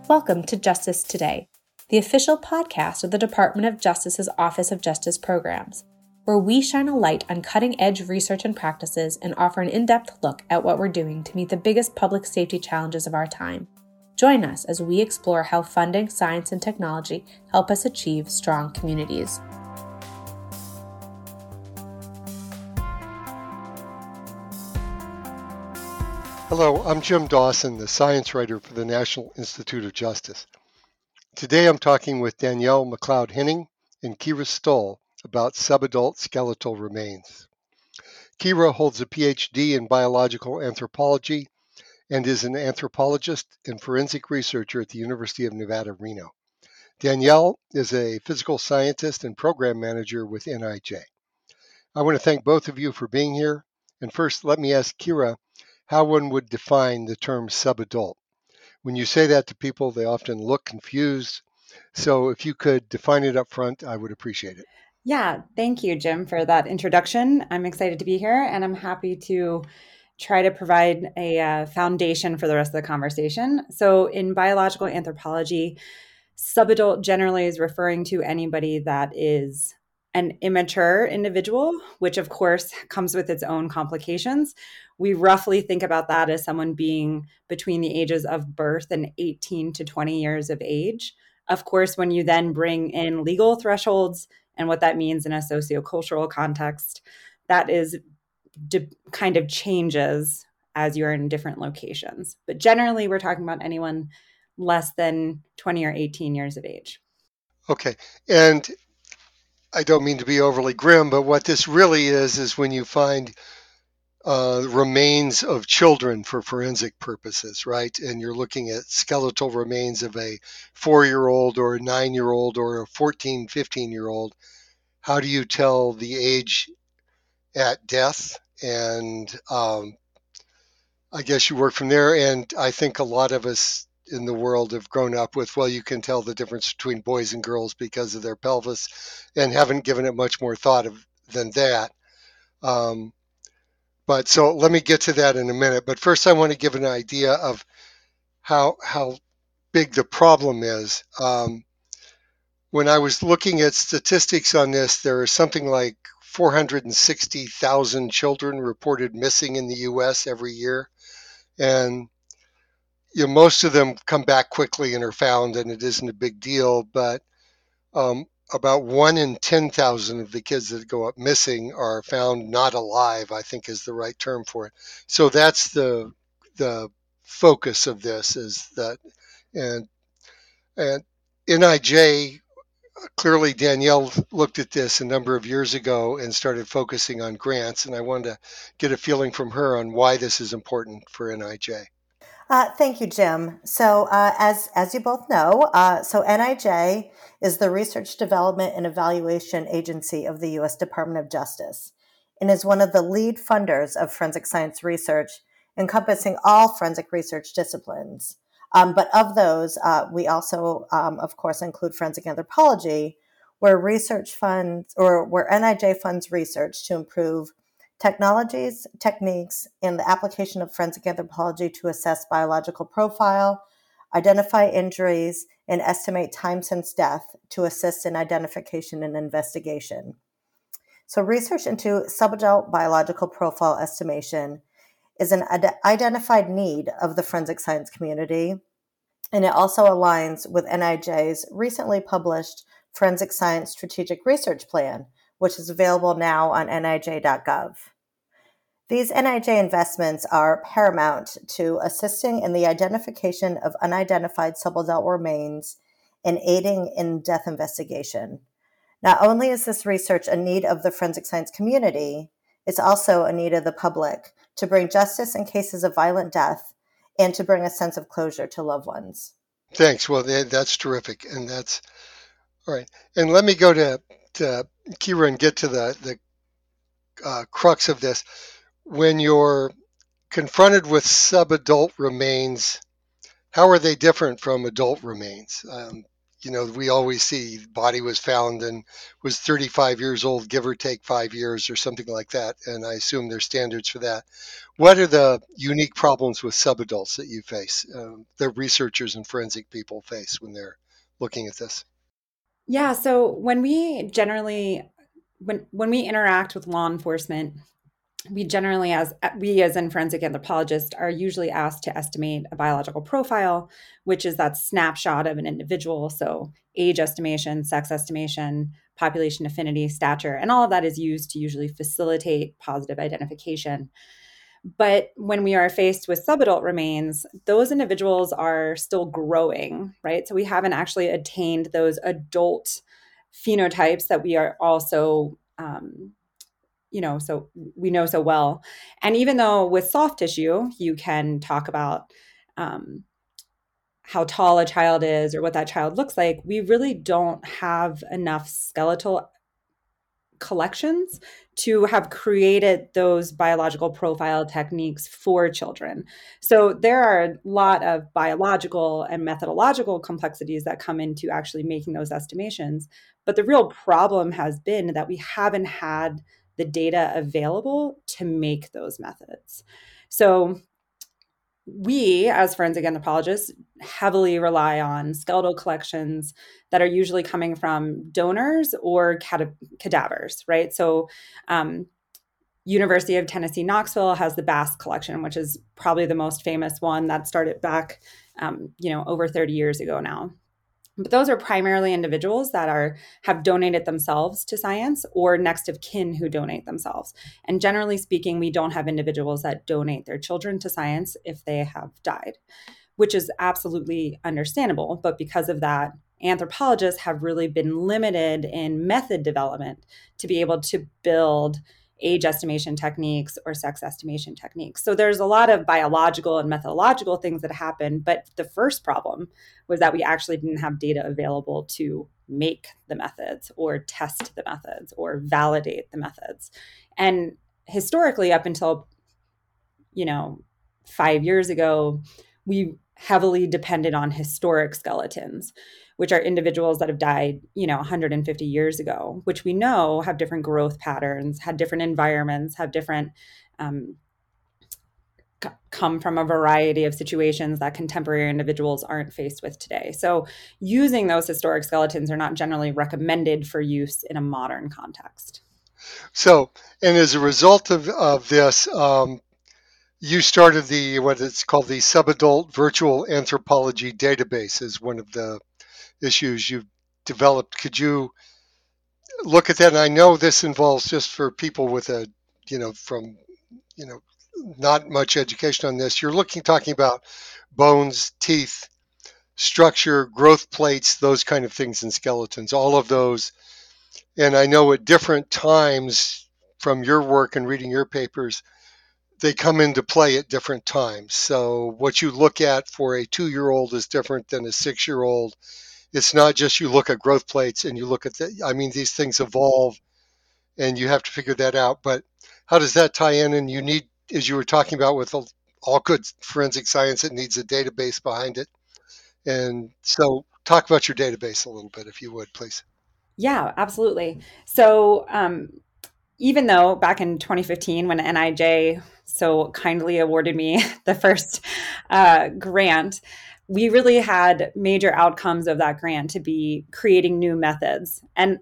Welcome to Justice Today, the official podcast of the Department of Justice's Office of Justice Programs, where we shine a light on cutting-edge research and practices and offer an in-depth look at what we're doing to meet the biggest public safety challenges of our time. Join us as we explore how funding, science, and technology help us achieve strong communities. Hello, I'm Jim Dawson, the science writer for the National Institute of Justice. Today I'm talking with Danielle McLeod-Henning and Kira Stoll about subadult skeletal remains. Kira holds a PhD in biological anthropology and is an anthropologist and forensic researcher at the University of Nevada, Reno. Danielle is a physical scientist and program manager with NIJ. I want to thank both of you for being here. And first, let me ask Kira how one would define the term subadult. When you say that to people, they often look confused. So if you could define it up front, I would appreciate it. Yeah, thank you, Jim, for that introduction. I'm excited to be here, and I'm happy to try to provide a foundation for the rest of the conversation. So in biological anthropology, subadult generally is referring to anybody that is an immature individual, which of course comes with its own complications. We roughly think about that as someone being between the ages of birth and 18 to 20 years of age. Of course, when you then bring in legal thresholds and what that means in a sociocultural context, that is kind of changes as you're in different locations. But generally, we're talking about anyone less than 20 or 18 years of age. Okay. And I don't mean to be overly grim, but what this really is when you find remains of children for forensic purposes, right? And you're looking at skeletal remains of a 4-year-old or a 9-year-old or a 14, 15-year-old. How do you tell the age at death? And I guess you work from there. And I think a lot of us in the world have grown up with, well, you can tell the difference between boys and girls because of their pelvis and haven't given it much more thought than that. But so let me get to that in a minute. But first, I want to give an idea of how big the problem is. When I was looking at statistics on this, there are something like 460,000 children reported missing in the U.S. every year, and most of them come back quickly and are found, and it isn't a big deal. But about 1 in 10,000 of the kids that go up missing are found not alive, I think is the right term for it. So that's the focus of this, is that, and NIJ, clearly Danielle looked at this a number of years ago and started focusing on grants, and I wanted to get a feeling from her on why this is important for NIJ. Thank you, Jim. So as you both know, so NIJ is the Research Development and Evaluation Agency of the U.S. Department of Justice and is one of the lead funders of forensic science research, encompassing all forensic research disciplines. But of those, we also, of course, include forensic anthropology, where research funds or where NIJ funds research to improve technologies, techniques, and the application of forensic anthropology to assess biological profile, identify injuries, and estimate time since death to assist in identification and investigation. So research into subadult biological profile estimation is an identified need of the forensic science community, and it also aligns with NIJ's recently published Forensic Science Strategic Research Plan, which is available now on nij.gov. These NIJ investments are paramount to assisting in the identification of unidentified subadult remains and aiding in death investigation. Not only is this research a need of the forensic science community, it's also a need of the public to bring justice in cases of violent death and to bring a sense of closure to loved ones. Thanks. Well, that's terrific. And that's all right. And let me go to Kira and get to the crux of this. When you're confronted with subadult remains, how are they different from adult remains? we always see body was found and was 35 years old, give or take 5 years or something like that. And I assume there's standards for that. What are the unique problems with subadults that you face, the researchers and forensic people face when they're looking at this? Yeah, so when we interact with law enforcement, we generally as in forensic anthropologists are usually asked to estimate a biological profile, which is that snapshot of an individual. So age estimation, sex estimation, population affinity, stature, and all of that is used to usually facilitate positive identification. But when we are faced with subadult remains, those individuals are still growing, right? So we haven't actually attained those adult phenotypes that we are also so we know so well. And even though with soft tissue, you can talk about how tall a child is or what that child looks like, we really don't have enough skeletal collections to have created those biological profile techniques for children. So there are a lot of biological and methodological complexities that come into actually making those estimations. But the real problem has been that we haven't had the data available to make those methods. So we, as forensic anthropologists, heavily rely on skeletal collections that are usually coming from donors or cadavers, right? So, University of Tennessee, Knoxville has the Bass collection, which is probably the most famous one that started back, over 30 years ago now. But those are primarily individuals that have donated themselves to science or next of kin who donate themselves. And generally speaking, we don't have individuals that donate their children to science if they have died, which is absolutely understandable. But because of that, anthropologists have really been limited in method development to be able to build age estimation techniques or sex estimation techniques. So there's a lot of biological and methodological things that happen. But the first problem was that we actually didn't have data available to make the methods or test the methods or validate the methods. And historically, up until, 5 years ago, we heavily depended on historic skeletons, which are individuals that have died, 150 years ago, which we know have different growth patterns, had different environments, have different, come from a variety of situations that contemporary individuals aren't faced with today. So using those historic skeletons are not generally recommended for use in a modern context. So, and as a result of this, you started what it's called the Subadult Virtual Anthropology Database as one of the issues you've developed. Could you look at that? And I know this involves just for people with from, you know, not much education on this. You're talking about bones, teeth, structure, growth plates, those kind of things in skeletons, all of those. And I know at different times from your work and reading your papers, they come into play at different times. So what you look at for a 2-year-old is different than a 6-year-old. It's not just you look at growth plates and you look at these things evolve and you have to figure that out. But how does that tie in? And you need, as you were talking about with all good forensic science, it needs a database behind it. And so talk about your database a little bit, if you would, please. Yeah, absolutely. So even though back in 2015, when NIJ so kindly awarded me the first grant, we really had major outcomes of that grant to be creating new methods. And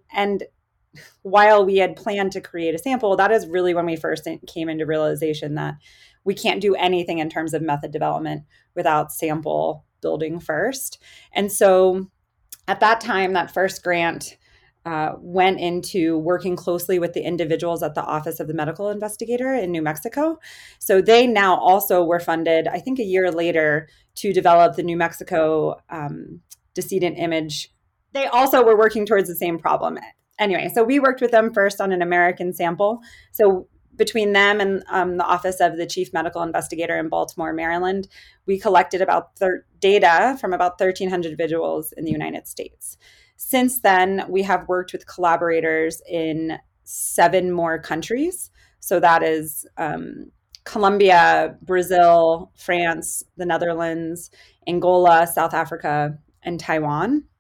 while we had planned to create a sample, that is really when we first came into realization that we can't do anything in terms of method development without sample building first. And so at that time, that first grant went into working closely with the individuals at the Office of the Medical Investigator in New Mexico. So they now also were funded, I think a year later, to develop the New Mexico decedent image. They also were working towards the same problem. Anyway, so we worked with them first on an American sample. So between them and the Office of the Chief Medical Investigator in Baltimore, Maryland, we collected about data from about 1,300 individuals in the United States. Since then, we have worked with collaborators in 7 more countries. So that is Colombia, Brazil, France, the Netherlands, Angola, South Africa, and Taiwan.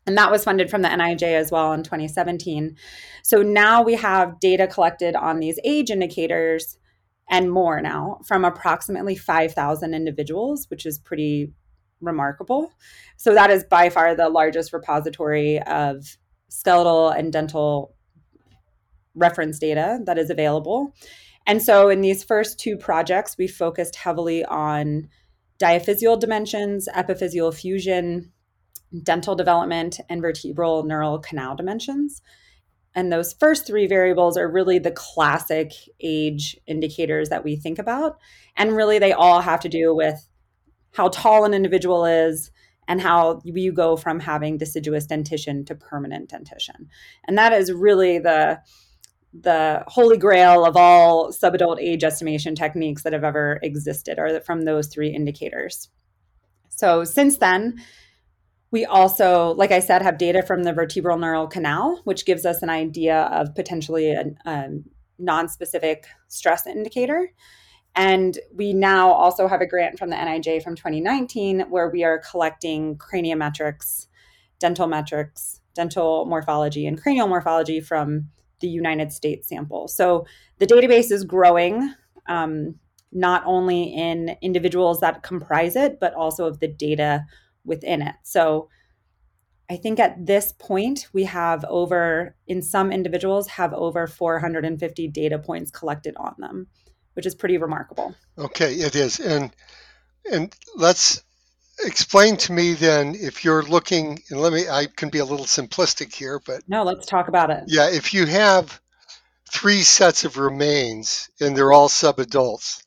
And that was funded from the NIJ as well in 2017. So now we have data collected on these age indicators and more now from approximately 5,000 individuals, which is pretty remarkable. So that is by far the largest repository of skeletal and dental reference data that is available. And so in these first two projects, we focused heavily on diaphysial dimensions, epiphyseal fusion, dental development, and vertebral neural canal dimensions. And those first three variables are really the classic age indicators that we think about. And really, they all have to do with how tall an individual is and how you go from having deciduous dentition to permanent dentition. And that is really the holy grail of all subadult age estimation techniques that have ever existed, are from those three indicators. So since then, we also, like I said, have data from the vertebral neural canal, which gives us an idea of potentially a non-specific stress indicator. And we now also have a grant from the NIJ from 2019 where we are collecting craniometrics, dental metrics, dental morphology, and cranial morphology from the United States sample. So the database is growing, not only in individuals that comprise it, but also of the data within it. So I think at this point, we have in some individuals, have over 450 data points collected on them, which is pretty remarkable. Okay, it is. And let's explain to me then, if you're looking, and I can be a little simplistic here, but no, let's talk about it. Yeah, if you have 3 sets of remains and they're all subadults,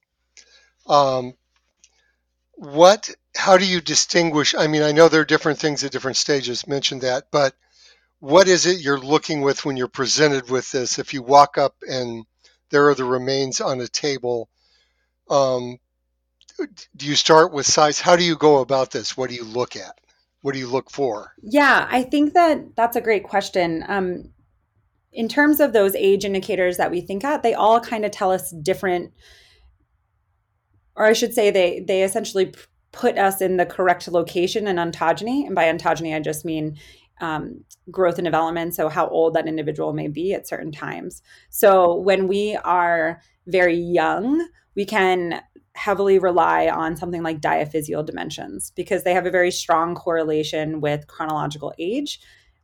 how do you distinguish? I mean, I know there are different things at different stages, mentioned that, but what is it you're looking with when you're presented with this? If you walk up and there are the remains on a table, do you start with size? How do you go about this? What do you look at? What do you look for? Yeah, I think that's a great question. In terms of those age indicators that we think at, they all kind of tell us different, or I should say they essentially put us in the correct location in ontogeny. And by ontogeny, I just mean growth and development, so how old that individual may be at certain times. So when we are very young, we can heavily rely on something like diaphysial dimensions because they have a very strong correlation with chronological age.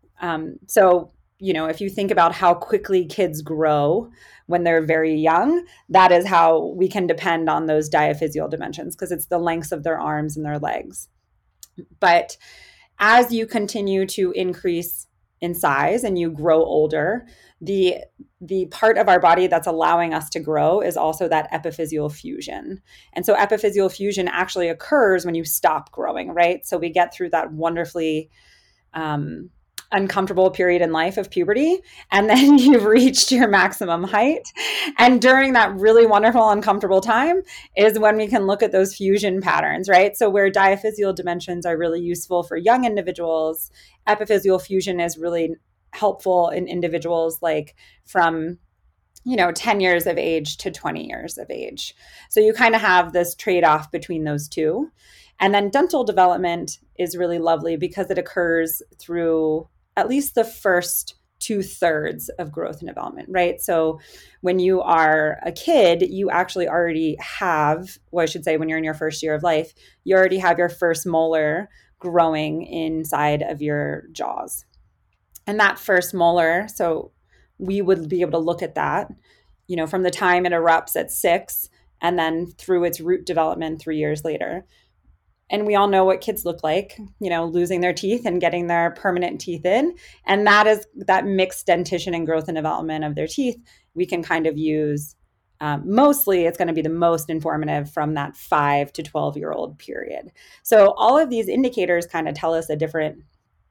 So, if you think about how quickly kids grow when they're very young, that is how we can depend on those diaphysial dimensions because it's the lengths of their arms and their legs. But as you continue to increase in size and you grow older, the part of our body that's allowing us to grow is also that epiphyseal fusion. And so epiphyseal fusion actually occurs when you stop growing, right? So we get through that wonderfully uncomfortable period in life of puberty, and then you've reached your maximum height. And during that really wonderful, uncomfortable time is when we can look at those fusion patterns, right? So where diaphyseal dimensions are really useful for young individuals, epiphyseal fusion is really helpful in individuals like from 10 years of age to 20 years of age. So you kind of have this trade-off between those two. And then dental development is really lovely because it occurs through at least the first 2/3 of growth and development, right? So when you are a kid, you actually already have, well, I should say when you're in your first year of life, you already have your first molar growing inside of your jaws. And that first molar, so we would be able to look at that, from the time it erupts at 6 and then through its root development 3 years later. And we all know what kids look like, losing their teeth and getting their permanent teeth in. And that mixed dentition and growth and development of their teeth, we can kind of use, mostly it's going to be the most informative from that 5 to 12-year-old period. So all of these indicators kind of tell us a different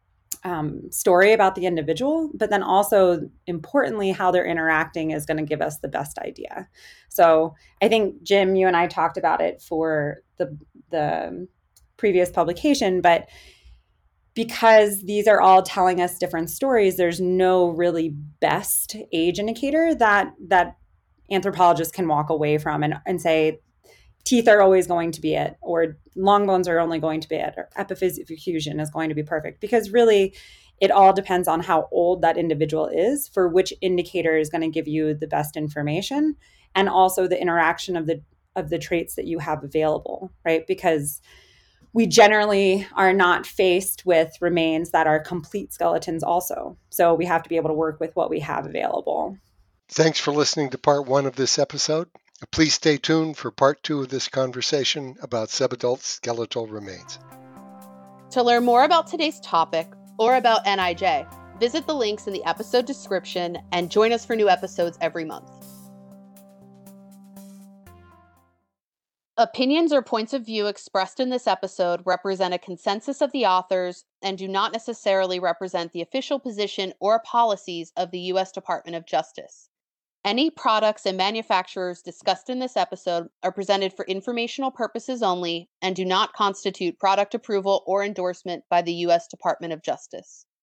story about the individual, but then also importantly, how they're interacting is going to give us the best idea. So I think, Jim, you and I talked about it for the previous publication, but because these are all telling us different stories, there's no really best age indicator that anthropologists can walk away from and say teeth are always going to be it, or long bones are only going to be it, or epiphyseal fusion is going to be perfect. Because really, It all depends on how old that individual is for which indicator is going to give you the best information, and also the interaction of the traits that you have available, right? Because we generally are not faced with remains that are complete skeletons also. So we have to be able to work with what we have available. Thanks for listening to part 1 of this episode. Please stay tuned for part 2 of this conversation about subadult skeletal remains. To learn more about today's topic or about NIJ, visit the links in the episode description and join us for new episodes every month. Opinions or points of view expressed in this episode represent a consensus of the authors and do not necessarily represent the official position or policies of the U.S. Department of Justice. Any products and manufacturers discussed in this episode are presented for informational purposes only and do not constitute product approval or endorsement by the U.S. Department of Justice.